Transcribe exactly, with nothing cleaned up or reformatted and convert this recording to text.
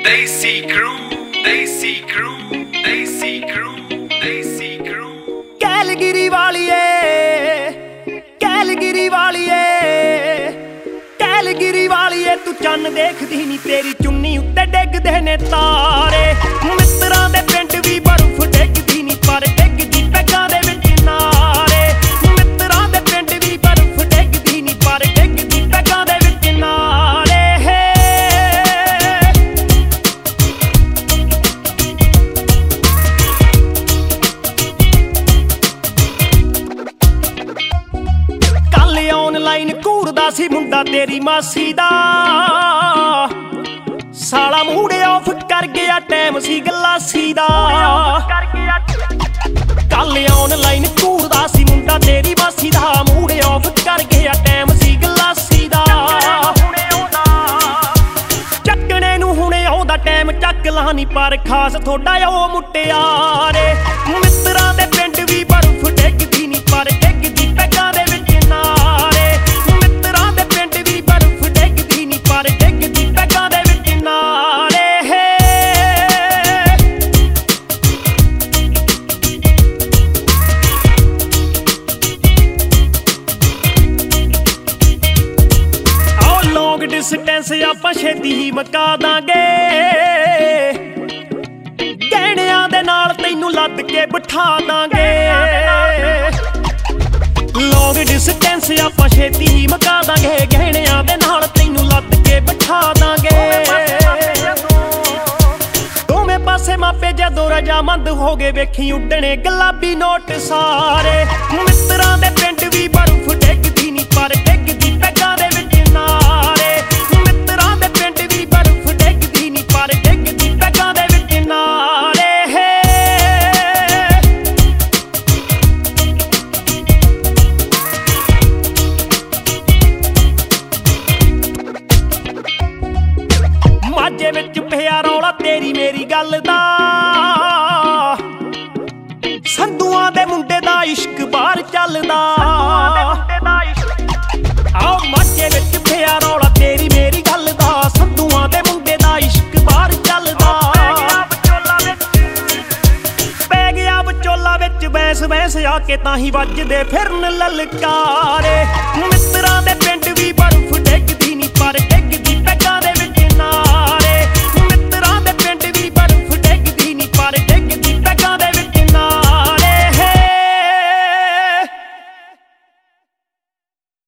Desi crew, Desi crew, Desi crew, Desi crew. कैलगिरी वालिए, कैलगिरी वालिए, कैलगिरी वालिए तू चन्न देखदी नी तेरी चुन्नी उत्ते डिगदे ने तारे। मित्तरां दे पिंड भी बर्फ डिगदी नी पर डिगदी पैगां दे विच नारे। मित्तरां दे पिंड भी बर्फ डिगदी नी पर डिगदी पैगां दे विच नारे। ऑनलाइन घूरदा सी मुंडा तेरी मासी दा, साला मूड ऑफ कर गया टाइम सी गलासी दा। कल ऑनलाइन घूरदा सी मुंडा तेरी मासी दा, मूड ऑफ कर गया टाइम सी गलासी दा। चक्कने नूं हुणे आउंदा टाइम चक लानी पर खास थोड़ा ओ मुटियारे। मित्तरां दे पिंड भी बर्फ डिगदी नी पर डिगदी पैगां दे विच नारे। मित्तरां दे पिंड भी बर्फ डिगदी नी पर डिगदी पैगां दे विच नारे। आओ लॉन्ग डिस्टेंस आपां छेती ही मका दांगे, गहणियां दे नाल तैनूं लद के बिठा दांगे। लॉन्ग डिस्टेंस आपां छेती ही मका दांगे, गहणियां दे नाल तैनूं लद के बिठा दांगे। दोवें पासे मापे जदों रजामंद हो गए वेखी उड्डणे गुलाबी नोट सारे। मित्तरां दे पिंड भी बर्फ डिगदी नी पर डिगदी पैगां दे विच नारे। मित्तरां दे पिंड भी बर्फ डिगदी नी पर डिगदी पैगां दे विच नारे। ਮਾਝੇ ਵਿੱਚ ਪਿਆ ਰੌਲਾ ਤੇਰੀ ਮੇਰੀ ਗੱਲ ਦਾ, ਸੰਧੂਆਂ ਦੇ ਮੁੰਡੇ ਦਾ ਇਸ਼ਕ ਬਾਹਰ ਚੱਲਦਾ। ਆਓ ਮਾਝੇ ਵਿੱਚ ਪਿਆ ਰੌਲਾ ਤੇਰੀ ਮੇਰੀ ਗੱਲ ਦਾ, ਸੰਧੂਆਂ ਦੇ ਮੁੰਡੇ ਦਾ ਇਸ਼ਕ ਬਾਹਰ ਚੱਲਦਾ। ਪੈ ਗਿਆ ਵਿਚੋਲਾ ਵਿੱਚ ਬੈਂਸ ਬੈਂਸ ਆ ਕੇ ਤਾਂ ਹੀ ਵੱਜਦੇ ਫਿਰਨ ਲਲਕਾਰੇ।